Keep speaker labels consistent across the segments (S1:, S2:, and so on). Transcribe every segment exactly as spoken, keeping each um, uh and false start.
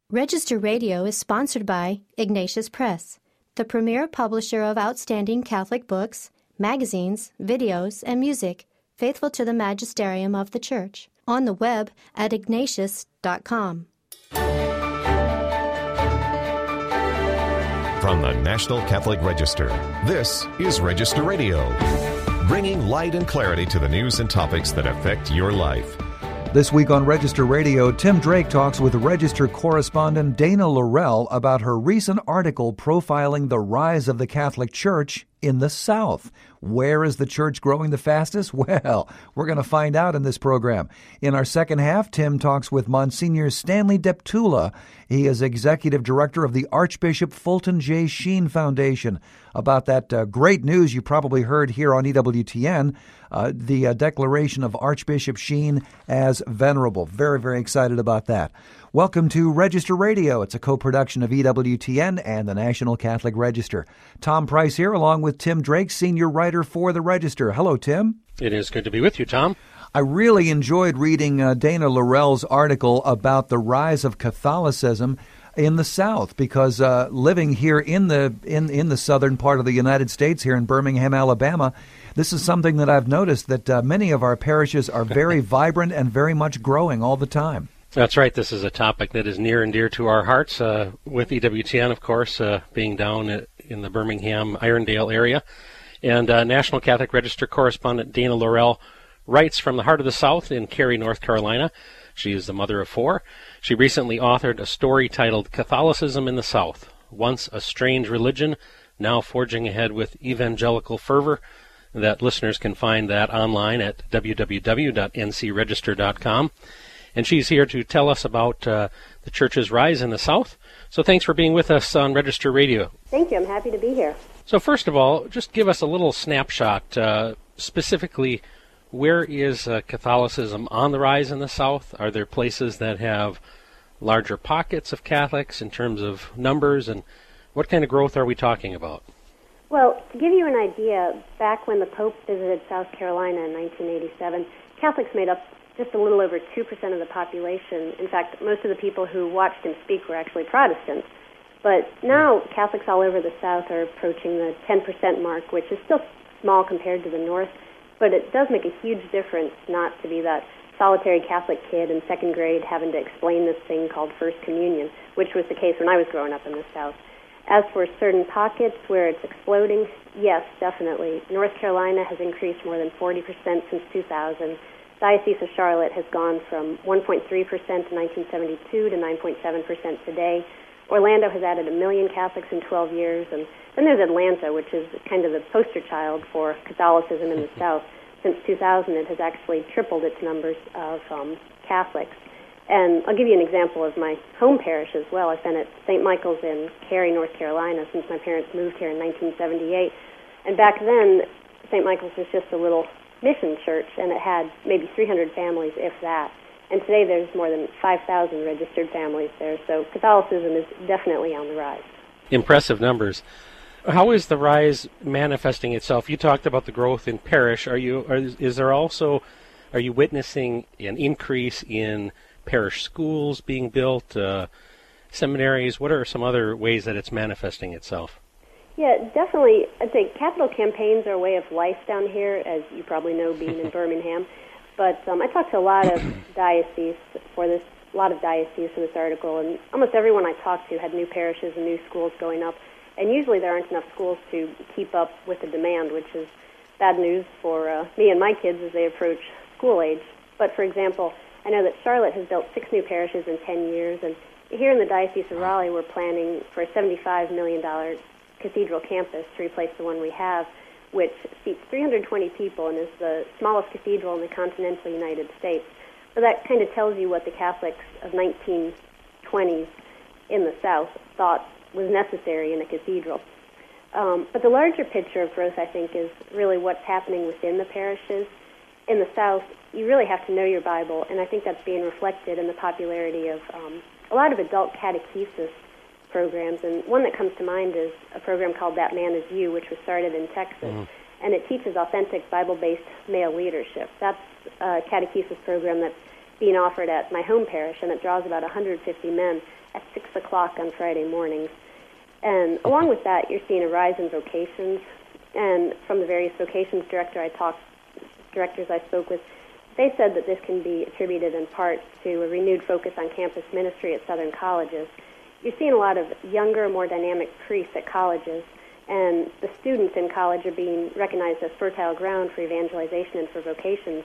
S1: Register Radio is sponsored by Ignatius Press, the premier publisher of outstanding Catholic books, magazines, videos, and music, faithful to the magisterium of the Church. On the web at ignatius dot com.
S2: From the National Catholic Register, this is Register Radio, bringing light and clarity to the news and topics that affect your life.
S3: This week on Register Radio, Tim Drake talks with Register correspondent Dana Laurel about her recent article profiling the rise of the Catholic Church in the South. Where is the church growing the fastest? Well, we're going to find out in this program. In our second half, Tim talks with Monsignor Stanley Deptula. He is Executive Director of the Archbishop Fulton J. Sheen Foundation, about that uh, great news you probably heard here on E W T N, uh, the uh, declaration of Archbishop Sheen as venerable. Very, very excited about that. Welcome to Register Radio. It's a co-production of E W T N and the National Catholic Register. Tom Price here, along with Tim Drake, senior writer for the Register. Hello, Tim.
S4: It is good to be with you, Tom.
S3: I really enjoyed reading uh, Dana Laurel's article about the rise of Catholicism in the South, because uh, living here in the in, in the southern part of the United States, here in Birmingham, Alabama, this is something that I've noticed, that uh, many of our parishes are very vibrant and very much growing all the time.
S4: That's right. This is a topic that is near and dear to our hearts, uh, with E W T N, of course, uh, being down in the Birmingham, Irondale area. And uh, National Catholic Register correspondent Dana Laurel writes from the heart of the South in Cary, North Carolina. She is the mother of four. She recently authored a story titled Catholicism in the South, once a strange religion, now forging ahead with evangelical fervor. That listeners can find that online at w w w dot n c register dot com. And she's here to tell us about uh, the church's rise in the South. So thanks for being with us on Register Radio.
S5: Thank you. I'm happy to be here.
S4: So first of all, just give us a little snapshot, uh, specifically, where is uh, Catholicism on the rise in the South? Are there places that have larger pockets of Catholics in terms of numbers, and what kind of growth are we talking about?
S5: Well, to give you an idea, back when the Pope visited South Carolina in nineteen eighty-seven, Catholics made up just a little over two percent of the population. In fact, most of the people who watched him speak were actually Protestants. But now Catholics all over the South are approaching the ten percent mark, which is still small compared to the North, but it does make a huge difference not to be that solitary Catholic kid in second grade having to explain this thing called First Communion, which was the case when I was growing up in the South. As for certain pockets where it's exploding, yes, definitely. North Carolina has increased more than forty percent since two thousand. Diocese of Charlotte has gone from one point three percent in nineteen seventy-two to nine point seven percent today. Orlando has added a million Catholics in twelve years. And then there's Atlanta, which is kind of the poster child for Catholicism in the South. Since two thousand, it has actually tripled its numbers of um, Catholics. And I'll give you an example of my home parish as well. I've been at Saint Michael's in Cary, North Carolina, since my parents moved here in nineteen seventy-eight. And back then, Saint Michael's was just a little mission church, and it had maybe three hundred families, if that. And today there's more than five thousand registered families there, so Catholicism is definitely on the rise.
S4: Impressive numbers. How is the rise manifesting itself? You talked about the growth in parish. Are you? Are, is there also, are you witnessing an increase in parish schools being built, uh, seminaries? What are some other ways that it's manifesting itself?
S5: Yeah, definitely. I'd say capital campaigns are a way of life down here, as you probably know, being in Birmingham. But um, I talked to a lot of dioceses for this, a lot of dioceses for this article, and almost everyone I talked to had new parishes and new schools going up. And usually there aren't enough schools to keep up with the demand, which is bad news for uh, me and my kids as they approach school age. But for example, I know that Charlotte has built six new parishes in ten years, and here in the Diocese of Raleigh, we're planning for a seventy-five million dollars cathedral campus to replace the one we have, which seats three hundred twenty people and is the smallest cathedral in the continental United States. So that kind of tells you what the Catholics of nineteen twenties in the South thought was necessary in a cathedral. Um, but the larger picture of growth, I think, is really what's happening within the parishes. In the South, you really have to know your Bible, and I think that's being reflected in the popularity of um, a lot of adult catechesis programs. And one that comes to mind is a program called That Man Is You, which was started in Texas, mm-hmm. and it teaches authentic Bible-based male leadership. That's a catechesis program that's being offered at my home parish, and it draws about one hundred fifty men. at six o'clock on Friday mornings. And along with that, you're seeing a rise in vocations. And from the various vocations director I talked, directors I spoke with, they said that this can be attributed in part to a renewed focus on campus ministry at Southern colleges. You're seeing a lot of younger, more dynamic priests at colleges, and the students in college are being recognized as fertile ground for evangelization and for vocations.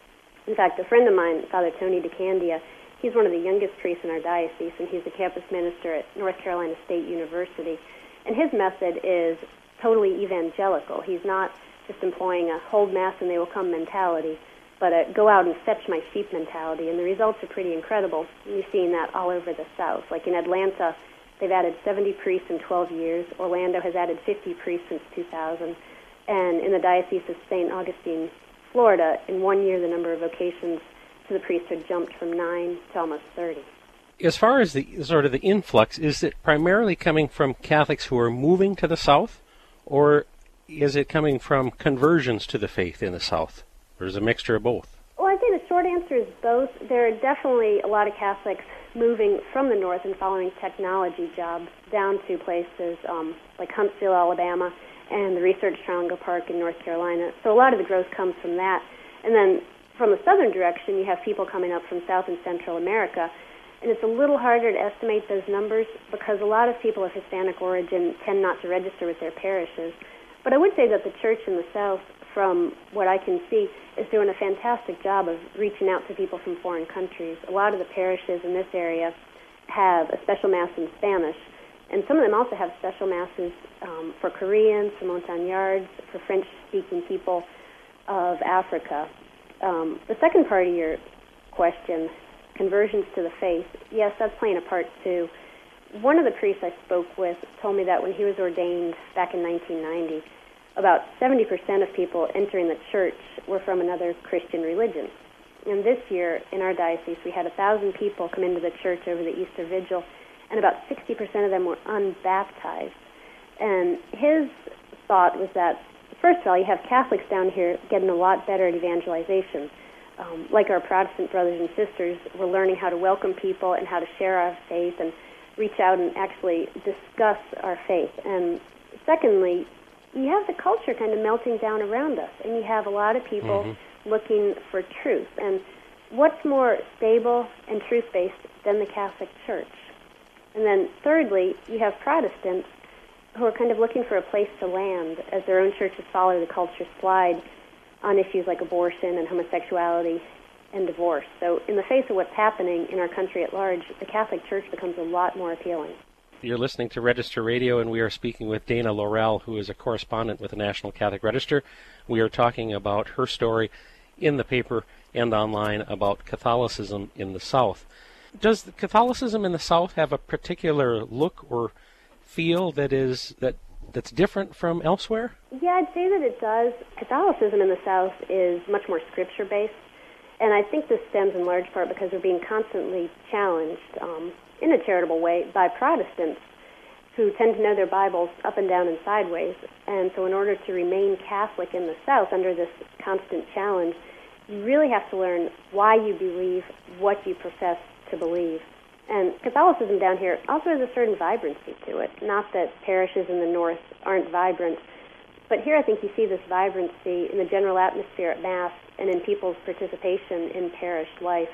S5: In fact, a friend of mine, Father Tony DeCandia, he's one of the youngest priests in our diocese, and he's the campus minister at North Carolina State University. And his method is totally evangelical. He's not just employing a hold mass and they will come mentality, but a go out and fetch my sheep mentality. And the results are pretty incredible. You're seeing that all over the South. Like in Atlanta, they've added seventy priests in twelve years. Orlando has added fifty priests since two thousand. And in the Diocese of Saint Augustine, Florida, in one year the number of vocations to the priesthood jumped from nine to almost thirty.
S4: As far as the sort of the influx, is it primarily coming from Catholics who are moving to the South, or is it coming from conversions to the faith in the South? Or is it a mixture of both?
S5: Well, I'd say the short answer is both. There are definitely a lot of Catholics moving from the north and following technology jobs down to places um, like Huntsville, Alabama, and the Research Triangle Park in North Carolina. So a lot of the growth comes from that. And then from the southern direction, you have people coming up from South and Central America. And it's a little harder to estimate those numbers because a lot of people of Hispanic origin tend not to register with their parishes. But I would say that the church in the South, from what I can see, is doing a fantastic job of reaching out to people from foreign countries. A lot of the parishes in this area have a special mass in Spanish, and some of them also have special masses um, for Koreans, for Montagnards, for French-speaking people of Africa. Um, the second part of your question, conversions to the faith, yes, that's playing a part too. One of the priests I spoke with told me that when he was ordained back in nineteen ninety, about seventy percent of people entering the church were from another Christian religion. And this year in our diocese, we had one thousand people come into the church over the Easter Vigil, and about sixty percent of them were unbaptized. And his thought was that, first of all, you have Catholics down here getting a lot better at evangelization. Um, like our Protestant brothers and sisters, we're learning how to welcome people and how to share our faith and reach out and actually discuss our faith. And secondly, you have the culture kind of melting down around us, and you have a lot of people mm-hmm. looking for truth. And what's more stable and truth-based than the Catholic Church? And then thirdly, you have Protestants who are kind of looking for a place to land as their own churches follow the culture slide on issues like abortion and homosexuality and divorce. So in the face of what's happening in our country at large, the Catholic Church becomes a lot more appealing.
S4: You're listening to Register Radio, and we are speaking with Dana Laurel, who is a correspondent with the National Catholic Register. We are talking about her story in the paper and online about Catholicism in the South. Does Catholicism in the South have a particular look or feel that is that that's different from elsewhere?
S5: Yeah, I'd say that it does. Catholicism in the South is much more scripture-based, and I think this stems in large part because we're being constantly challenged um, in a charitable way by Protestants who tend to know their Bibles up and down and sideways. And so in order to remain Catholic in the South under this constant challenge, you really have to learn why you believe what you profess to believe. And Catholicism down here also has a certain vibrancy to it. Not that parishes in the North aren't vibrant, but here I think you see this vibrancy in the general atmosphere at Mass and in people's participation in parish life.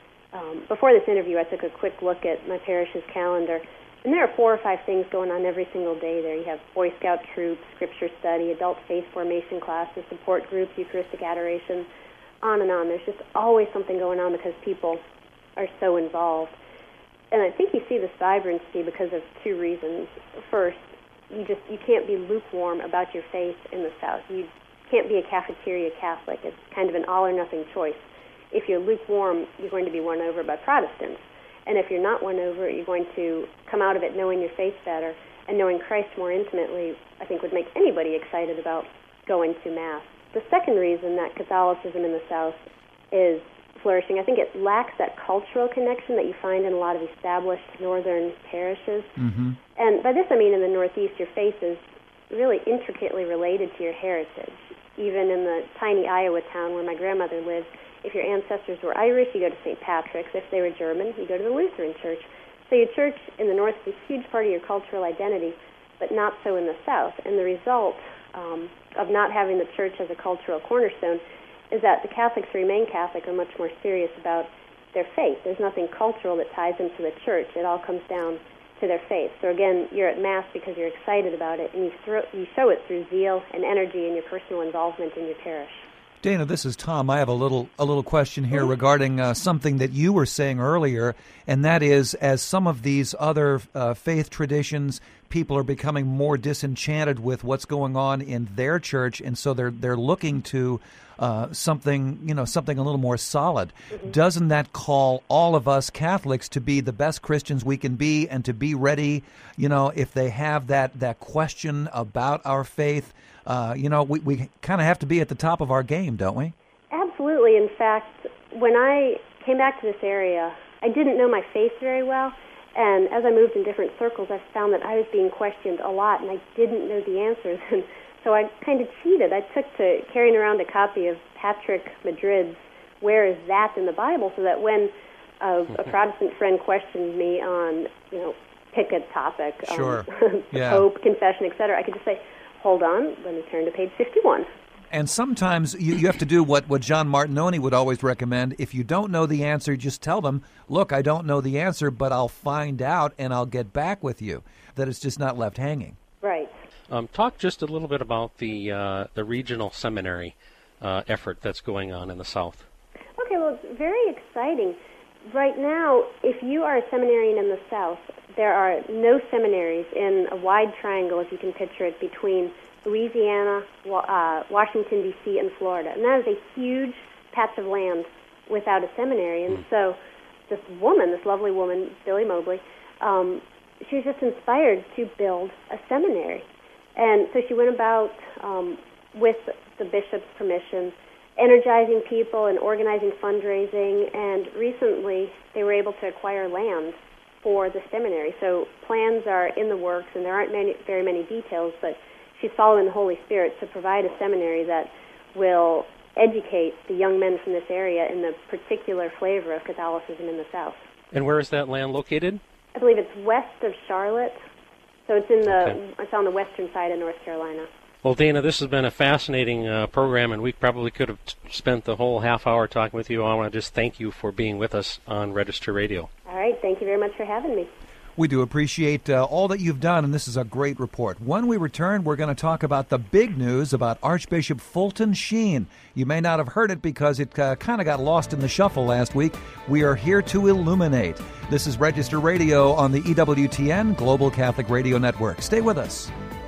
S5: Um, before this interview, I took a quick look at my parish's calendar, and there are four or five things going on every single day there. You have Boy Scout troops, scripture study, adult faith formation classes, support groups, Eucharistic adoration, on and on. There's just always something going on because people are so involved. And I think you see this vibrancy because of two reasons. First, you just you can't be lukewarm about your faith in the South. You can't be a cafeteria Catholic. It's kind of an all-or-nothing choice. If you're lukewarm, you're going to be won over by Protestants. And if you're not won over, you're going to come out of it knowing your faith better and knowing Christ more intimately, I think would make anybody excited about going to Mass. The second reason that Catholicism in the South is flourishing, I think it lacks that cultural connection that you find in a lot of established northern parishes. Mm-hmm. And by this I mean in the Northeast, your faith is really intricately related to your heritage. Even in the tiny Iowa town where my grandmother lived, if your ancestors were Irish, you go to Saint Patrick's. If they were German, you go to the Lutheran Church. So your church in the North is a huge part of your cultural identity, but not so in the South. And the result um, of not having the church as a cultural cornerstone is that the Catholics who remain Catholic are much more serious about their faith. There's nothing cultural that ties them to the church. It all comes down to their faith. So again, you're at Mass because you're excited about it, and you, throw, you show it through zeal and energy and your personal involvement in your parish.
S3: Dana, this is Tom. I have a little a little question here regarding uh, something that you were saying earlier, and that is, as some of these other uh, faith traditions, people are becoming more disenchanted with what's going on in their church, and so they're they're looking to uh, something you know something a little more solid. Mm-hmm. Doesn't that call all of us Catholics to be the best Christians we can be, and to be ready, you know, if they have that that question about our faith? Uh, you know, we, we kind of have to be at the top of our game, don't we?
S5: Absolutely. In fact, when I came back to this area, I didn't know my faith very well, and as I moved in different circles, I found that I was being questioned a lot, and I didn't know the answers, and so I kind of cheated. I took to carrying around a copy of Patrick Madrid's Where Is That in the Bible, so that when a, a Protestant friend questioned me on, you know, pick a topic,
S3: sure.
S5: um,
S3: yeah.
S5: Pope, confession, et cetera, I could just say, hold on, let me turn to page fifty-one.
S3: And sometimes you, you have to do what, what John Martinoni would always recommend. If you don't know the answer, just tell them, look, I don't know the answer, but I'll find out and I'll get back with you, that it's just not left hanging.
S5: Right.
S4: Um, talk just a little bit about the uh, the regional seminary uh, effort that's going on in the South.
S5: Okay, well, it's very exciting. Right now, if you are a seminarian in the South, there are no seminaries in a wide triangle, if you can picture it, between Louisiana, uh, Washington, D C, and Florida. And that is a huge patch of land without a seminary. And so this woman, this lovely woman, Billy Mobley, um, she was just inspired to build a seminary. And so she went about, um, with the bishop's permission, energizing people and organizing fundraising, and recently they were able to acquire land for the seminary. So plans are in the works, and there aren't many, very many details, but she's following the Holy Spirit to provide a seminary that will educate the young men from this area in the particular flavor of Catholicism in the South.
S4: And where is that land located?
S5: I believe it's west of Charlotte, so it's in the
S4: okay.
S5: it's on the western side of North Carolina.
S4: Well, Dana, this has been a fascinating uh, program, and we probably could have t- spent the whole half hour talking with you. I want to just thank you for being with us on Register Radio.
S5: All right. Thank you very much for having me.
S3: We do appreciate uh, all that you've done, and this is a great report. When we return, we're going to talk about the big news about Archbishop Fulton Sheen. You may not have heard it because it uh, kind of got lost in the shuffle last week. We are here to illuminate. This is Register Radio on the E W T N Global Catholic Radio Network. Stay with us.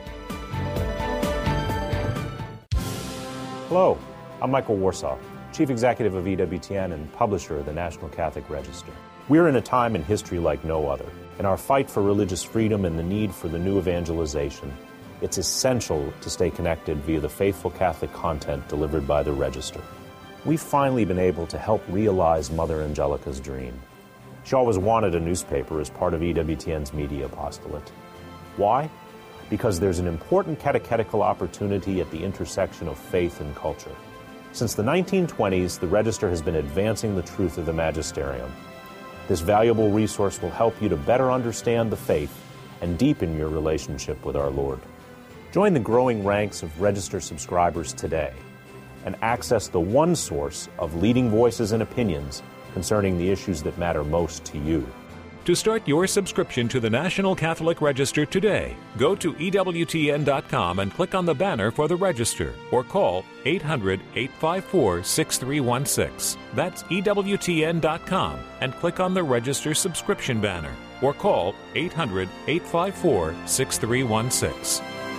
S6: Hello, I'm Michael Warsaw, Chief Executive of E W T N and publisher of the National Catholic Register. We're in a time in history like no other. In our fight for religious freedom and the need for the new evangelization, it's essential to stay connected via the faithful Catholic content delivered by the Register. We've finally been able to help realize Mother Angelica's dream. She always wanted a newspaper as part of E W T N's media apostolate. Why? Because there's an important catechetical opportunity at the intersection of faith and culture. Since the nineteen twenties, the Register has been advancing the truth of the magisterium. This valuable resource will help you to better understand the faith and deepen your relationship with our Lord. Join the growing ranks of Register subscribers today and access the one source of leading voices and opinions concerning the issues that matter most to you.
S7: To start your subscription to the National Catholic Register today, go to E W T N dot com and click on the banner for the Register, or call eight hundred, eight five four, six three one six. That's E W T N dot com and click on the Register subscription banner, or call eight hundred, eight five four, six three one six.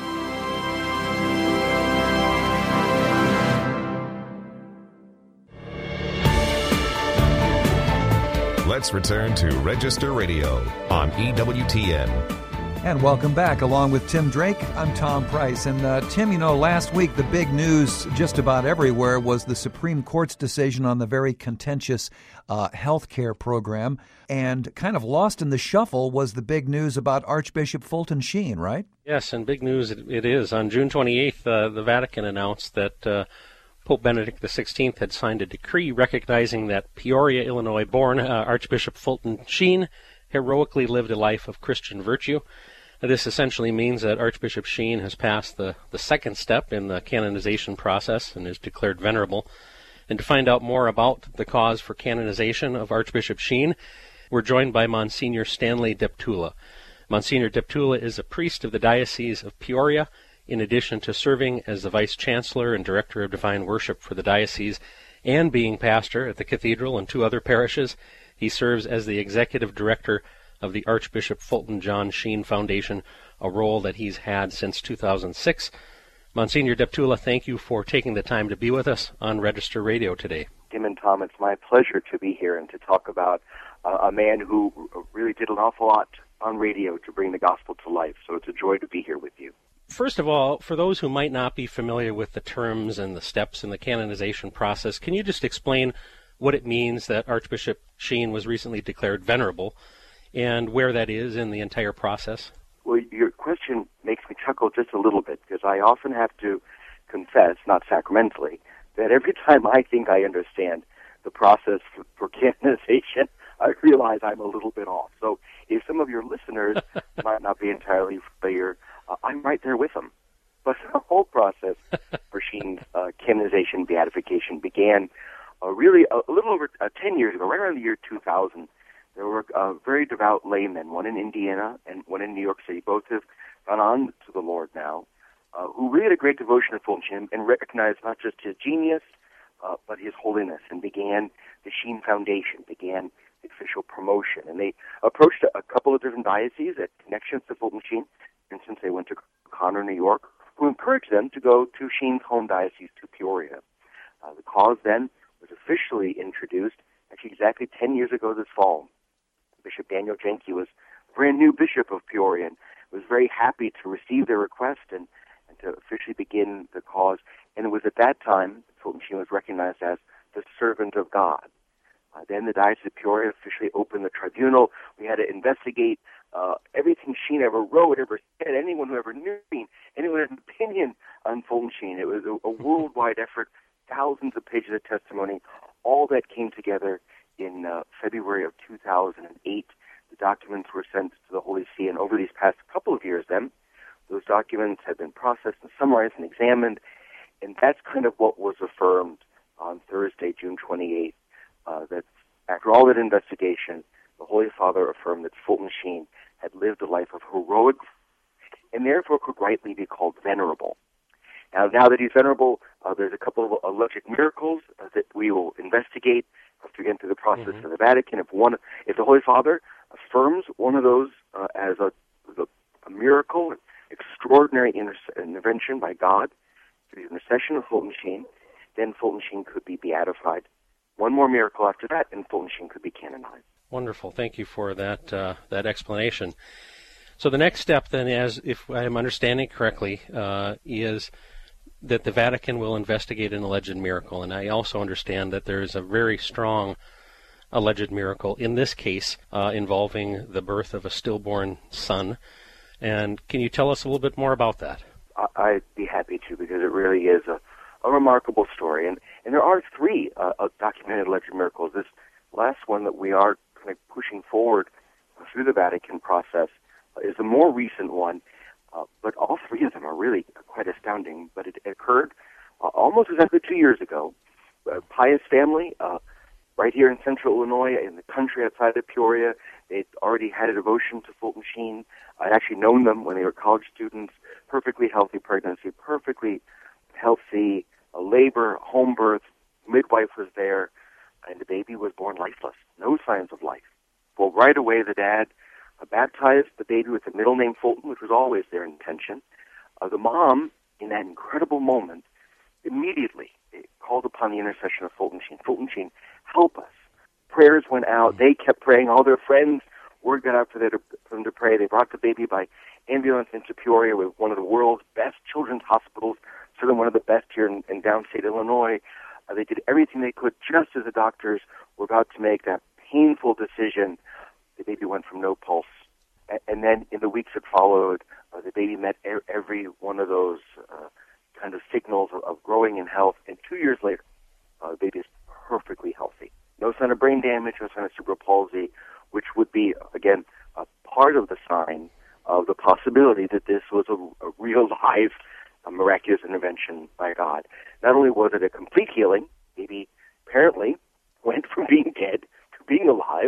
S2: Let's return to Register Radio on E W T N.
S3: And welcome back. Along with Tim Drake, I'm Tom Price. And uh, Tim, you know, last week the big news just about everywhere was the Supreme Court's decision on the very contentious uh, health care program. And kind of lost in the shuffle was the big news about Archbishop Fulton Sheen, right?
S4: Yes, and big news it, it is. On June twenty-eighth, uh, the Vatican announced that uh, Pope Benedict the sixteenth had signed a decree recognizing that Peoria, Illinois-born uh, Archbishop Fulton Sheen heroically lived a life of Christian virtue. This essentially means that Archbishop Sheen has passed the, the second step in the canonization process and is declared venerable. And to find out more about the cause for canonization of Archbishop Sheen, we're joined by Monsignor Stanley Deptula. Monsignor Deptula is a priest of the Diocese of Peoria, in addition to serving as the Vice Chancellor and Director of Divine Worship for the diocese and being pastor at the cathedral and two other parishes. He serves as the Executive Director of the Archbishop Fulton John Sheen Foundation, a role that he's had since two thousand six. Monsignor Deptula, thank you for taking the time to be with us on Register Radio today.
S8: Tim and Tom, it's my pleasure to be here and to talk about uh, a man who really did an awful lot on radio to bring the gospel to life. So it's a joy to be here with you.
S4: First of all, for those who might not be familiar with the terms and the steps in the canonization process, can you just explain what it means that Archbishop Sheen was recently declared venerable and where that is in the entire process?
S8: Well, your question makes me chuckle just a little bit because I often have to confess, not sacramentally, that every time I think I understand the process for, for canonization, I realize I'm a little bit off. So if some of your listeners might not be entirely familiar, uh, I'm right there with them. But the whole process for Sheen's uh, canonization, beatification began uh, really a, a little over uh, ten years ago, right around the year two thousand. There were uh, very devout laymen, one in Indiana and one in New York City. Both have gone on to the Lord now, uh, who really had a great devotion to Fulton Sheen and recognized not just his genius, uh, but his holiness, and began the Sheen Foundation, began the official promotion. And they approached a, a couple of different dioceses at connections to Fulton Sheen. For instance, they went to Connor, New York, who encouraged them to go to Sheen's home diocese, to Peoria. Uh, the cause then was officially introduced, actually exactly ten years ago this fall. Bishop Daniel Jenke was a brand new bishop of Peoria and was very happy to receive their request and, and to officially begin the cause. And it was at that time Fulton Sheen was recognized as the servant of God. Uh, then the Diocese of Peoria officially opened the tribunal. We had to investigate uh, everything Sheen ever wrote, ever said, anyone who ever knew Sheen, anyone who had an opinion on Fulton Sheen. It was a, a worldwide effort, thousands of pages of testimony, all that came together in uh, February of two thousand eight. The documents were sent to the Holy See, and over these past couple of years then, those documents have been processed and summarized and examined, and that's kind of what was affirmed on Thursday, June twenty-eighth, uh, that after all that investigation, the Holy Father affirmed that Fulton Sheen had lived a life of heroic and therefore could rightly be called venerable. Now, now that he's venerable, uh, there's a couple of alleged miracles uh, that we will investigate after we get through the process mm-hmm. of the Vatican. If one, if the Holy Father affirms one of those uh, as a, a, a miracle, extraordinary inter- intervention by God through the intercession of Fulton Sheen, then Fulton Sheen could be beatified. One more miracle after that, and Fulton Sheen could be canonized.
S4: Wonderful. Thank you for that uh, that explanation. So the next step then, as if I'm understanding correctly, uh, is that the Vatican will investigate an alleged miracle. And I also understand that there is a very strong alleged miracle, in this case, uh, involving the birth of a stillborn son. And can you tell us a little bit more about that?
S8: I'd be happy to, because it really is a, a remarkable story. And, and there are three uh, documented alleged miracles. This last one that we are kind of pushing forward through the Vatican process is a more recent one. Uh, but all three of them are really quite astounding. But it occurred uh, almost exactly two years ago. A pious family uh, right here in central Illinois, in the country outside of Peoria, they'd already had a devotion to Fulton Sheen. I'd actually known them when they were college students. Perfectly healthy pregnancy, perfectly healthy uh, labor, home birth. Midwife was there, and the baby was born lifeless. No signs of life. Well, right away, the dad Uh, baptized the baby with the middle name Fulton, which was always their intention. Uh, the mom, in that incredible moment, immediately called upon the intercession of Fulton Sheen. Fulton Sheen, help us. Prayers went out. They kept praying. All their friends, word got out for them to, for them to pray. They brought the baby by ambulance into Peoria with one of the world's best children's hospitals, certainly one of the best here in, in downstate Illinois. Uh, they did everything they could just as the doctors were about to make that painful decision. The baby went from no pulse. And then in the weeks that followed, uh, the baby met er- every one of those uh, kind of signals of, of growing in health. And two years later, uh, the baby is perfectly healthy. No sign of brain damage, no sign of cerebral palsy, which would be, again, a part of the sign of the possibility that this was a, a real live, a miraculous intervention by God. Not only was it a complete healing, maybe apparently went from being dead to being alive,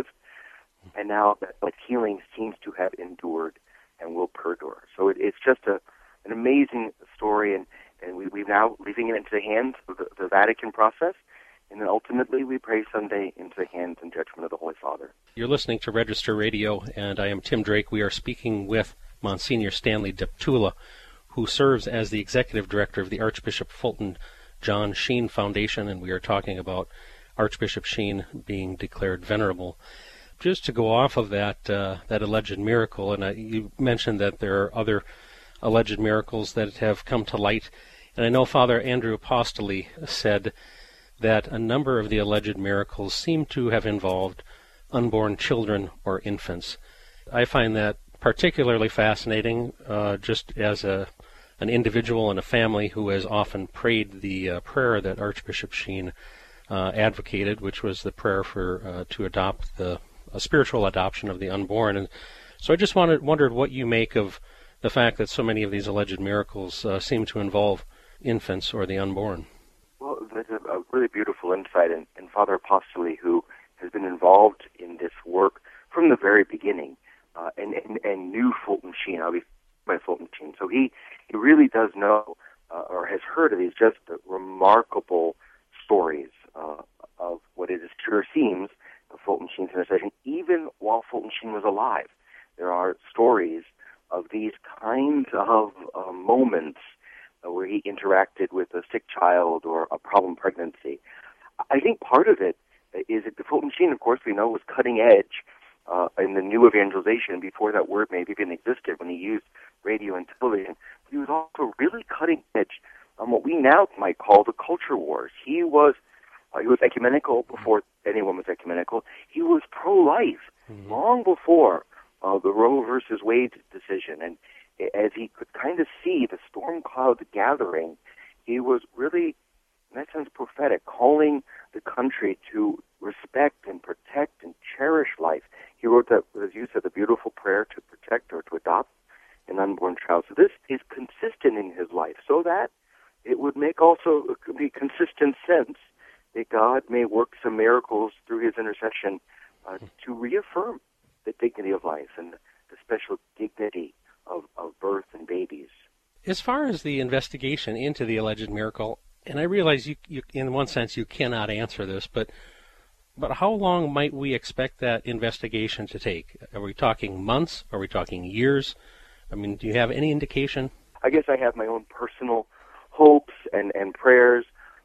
S8: and now that, that healing seems to have endured and will perdure. So it, it's just a, an amazing story, and, and we, we're now leaving it into the hands of the, the Vatican process, and then ultimately we pray someday into the hands and judgment of the Holy Father.
S4: You're listening to Register Radio, and I am Tim Drake. We are speaking with Monsignor Stanley Deptula, who serves as the Executive Director of the Archbishop Fulton John Sheen Foundation, and we are talking about Archbishop Sheen being declared venerable. Just to go off of that uh, that alleged miracle, and uh, you mentioned that there are other alleged miracles that have come to light, and I know Father Andrew Apostoli said that a number of the alleged miracles seem to have involved unborn children or infants. I find that particularly fascinating, uh, just as a an individual and a family who has often prayed the uh, prayer that Archbishop Sheen uh, advocated, which was the prayer for uh, to adopt the a spiritual adoption of the unborn. And so I just wanted wondered what you make of the fact that so many of these alleged miracles uh, seem to involve infants or the unborn.
S8: Well, there's a, a really beautiful insight in, in Father Apostoli, who has been involved in this work from the very beginning, uh, and, and, and knew Fulton Sheen, I'll be by Fulton Sheen. So he, he really does know, uh, or has heard of these just remarkable stories uh, of what it is sure seems of Fulton Sheen's intercession, even while Fulton Sheen was alive. There are stories of these kinds of uh, moments uh, where he interacted with a sick child or a problem pregnancy. I think part of it is that the Fulton Sheen, of course, we know, was cutting edge uh, in the new evangelization before that word maybe even existed, when he used radio and television. But he was also really cutting edge on what we now might call the culture wars. He was uh, he was ecumenical before anyone was ecumenical. He was pro-life mm-hmm. long before uh, the Roe versus Wade decision. And as he could kind of see the storm cloud gathering, he was really, in that sense, prophetic, calling the country to respect and protect and cherish life. He wrote that, as you said, the beautiful prayer to protect or to adopt an unborn child. So this is consistent in his life, so that it would make also be consistent sense that God may work some miracles through his intercession uh, to reaffirm the dignity of life and the special dignity of, of birth and babies.
S4: As far as the investigation into the alleged miracle, and I realize you, you in one sense you cannot answer this, but but how long might we expect that investigation to take? Are we talking months? Are we talking years? I mean, do you have any indication?
S8: I guess I have my own personal hopes and, and prayers.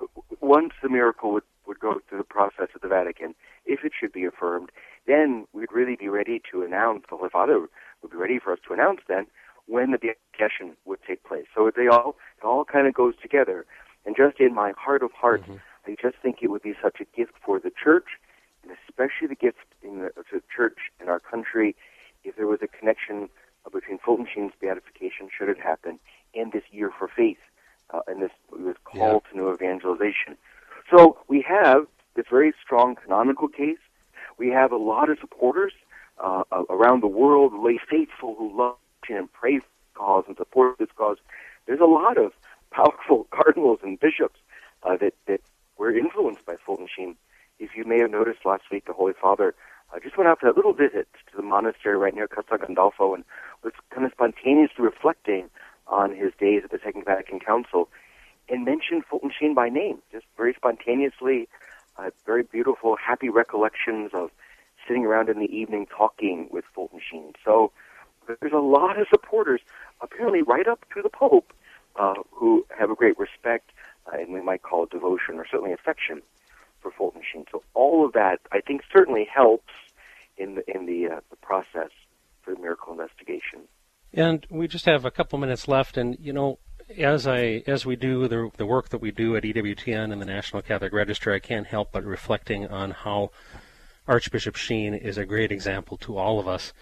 S8: Once the miracle would, would go through the process of the Vatican, if it should be affirmed, then we'd really be ready to announce, the Holy Father would be ready for us to announce then when the beatification would take place. So they all, it all kind of goes together. And just in my heart of hearts, mm-hmm. I just think it would be such a gift for the Church, and especially the gift in the, to the Church in our country, if there was a connection uh, between Fulton Sheen's beatification, should it happen, and this year for faith, uh, and this, this call yeah. to new evangelization. So we have this very strong canonical case. We have a lot of supporters uh, around the world, lay faithful who love and pray for this cause and support this cause. There's a lot of powerful cardinals and bishops uh, that, that were influenced by Fulton Sheen. If you may have noticed last week, the Holy Father uh, just went out for a little visit to the monastery right near Castel Gandolfo and was kind of spontaneously reflecting on his days at the Second Vatican Council and mentioned Fulton Sheen by name, just very spontaneously, uh, very beautiful, happy recollections of sitting around in the evening talking with Fulton Sheen. So there's a lot of supporters, apparently right up to the Pope, uh, who have a great respect, uh, and we might call it devotion or certainly affection for Fulton Sheen. So all of that, I think, certainly helps in the, in the, uh, the process for the miracle investigation.
S4: And we just have a couple minutes left, and, you know, as I as we do the, the work that we do at E W T N and the National Catholic Register, I can't help but reflecting on how Archbishop Sheen is a great example to all of us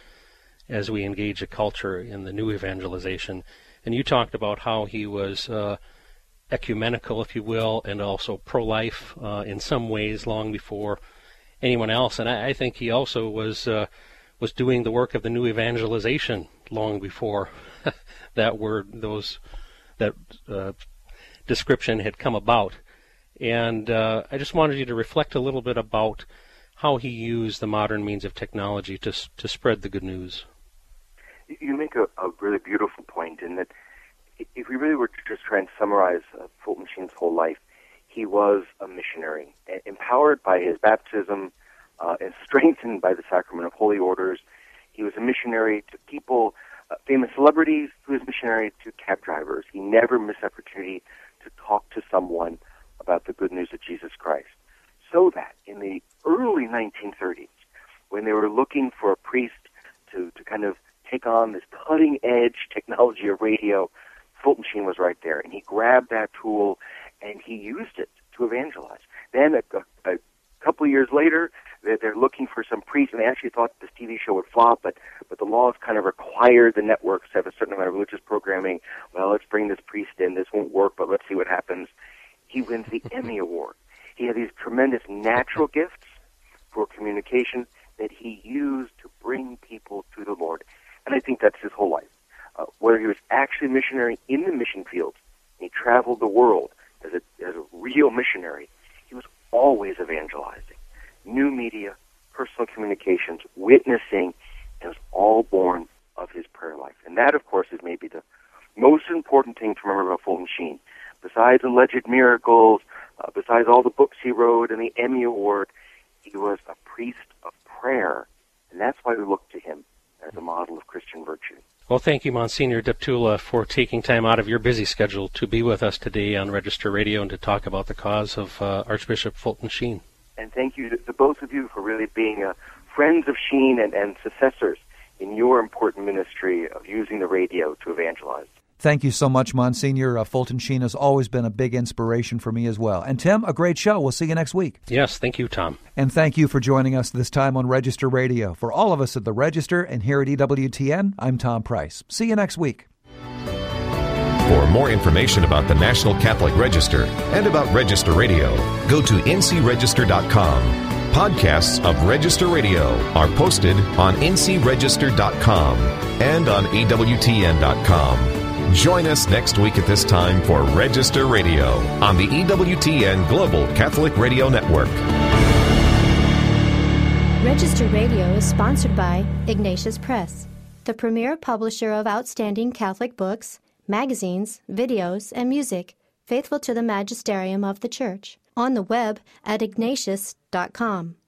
S4: as we engage a culture in the new evangelization. And you talked about how he was uh, ecumenical, if you will, and also pro-life uh, in some ways long before anyone else. And I, I think he also was uh, was doing the work of the new evangelization long before that word, those, that uh, description had come about. And uh, I just wanted you to reflect a little bit about how he used the modern means of technology to to spread the good news.
S8: You make a, a really beautiful point in that if we really were to just try and summarize uh, Fulton Sheen's whole life, he was a missionary, empowered by his baptism uh, and strengthened by the sacrament of holy orders. He was a missionary to people, uh, famous celebrities. He was a missionary to cab drivers. He never missed opportunity to talk to someone about the good news of Jesus Christ. So that in the early nineteen thirties, when they were looking for a priest to, to kind of take on this cutting-edge technology of radio, Fulton Sheen was right there, and he grabbed that tool and he used it to evangelize. Then a, a, a couple of years later, they're, they're looking for some priest, and they actually thought this T V show would flop, but, but the laws kind of required the networks to have a certain amount of religious programming. Well, let's bring this priest in. This won't work, but let's see what happens. He wins the Emmy Award. He had these tremendous natural gifts for communication that he used to bring people to the Lord. And I think that's his whole life. Uh, whether he was actually a missionary in the mission field, he traveled the world as a, as a real missionary, he was always evangelizing. New media, personal communications, witnessing, and it was all born of his prayer life. And that, of course, is maybe the most important thing to remember about Fulton Sheen. Besides alleged miracles, uh, besides all the books he wrote and the Emmy Award, he was a priest of prayer. And that's why we look to him as a model of Christian virtue.
S4: Well, thank you, Monsignor Deptula, for taking time out of your busy schedule to be with us today on Register Radio and to talk about the cause of uh, Archbishop Fulton Sheen.
S8: And thank you to, to both of you for really being uh, friends of Sheen and, and successors in your important ministry of using the radio to evangelize.
S3: Thank you so much, Monsignor. Uh, Fulton Sheen has always been a big inspiration for me as well. And Tim, a great show. We'll see you next week.
S4: Yes, thank you, Tom.
S3: And thank you for joining us this time on Register Radio. For all of us at the Register and here at E W T N, I'm Tom Price. See you next week.
S2: For more information about the National Catholic Register and about Register Radio, go to N C register dot com. Podcasts of Register Radio are posted on N C register dot com and on E W T N dot com. Join us next week at this time for Register Radio on the E W T N Global Catholic Radio Network.
S1: Register Radio is sponsored by Ignatius Press, the premier publisher of outstanding Catholic books, magazines, videos, and music, faithful to the magisterium of the Church. On the web at ignatius dot com.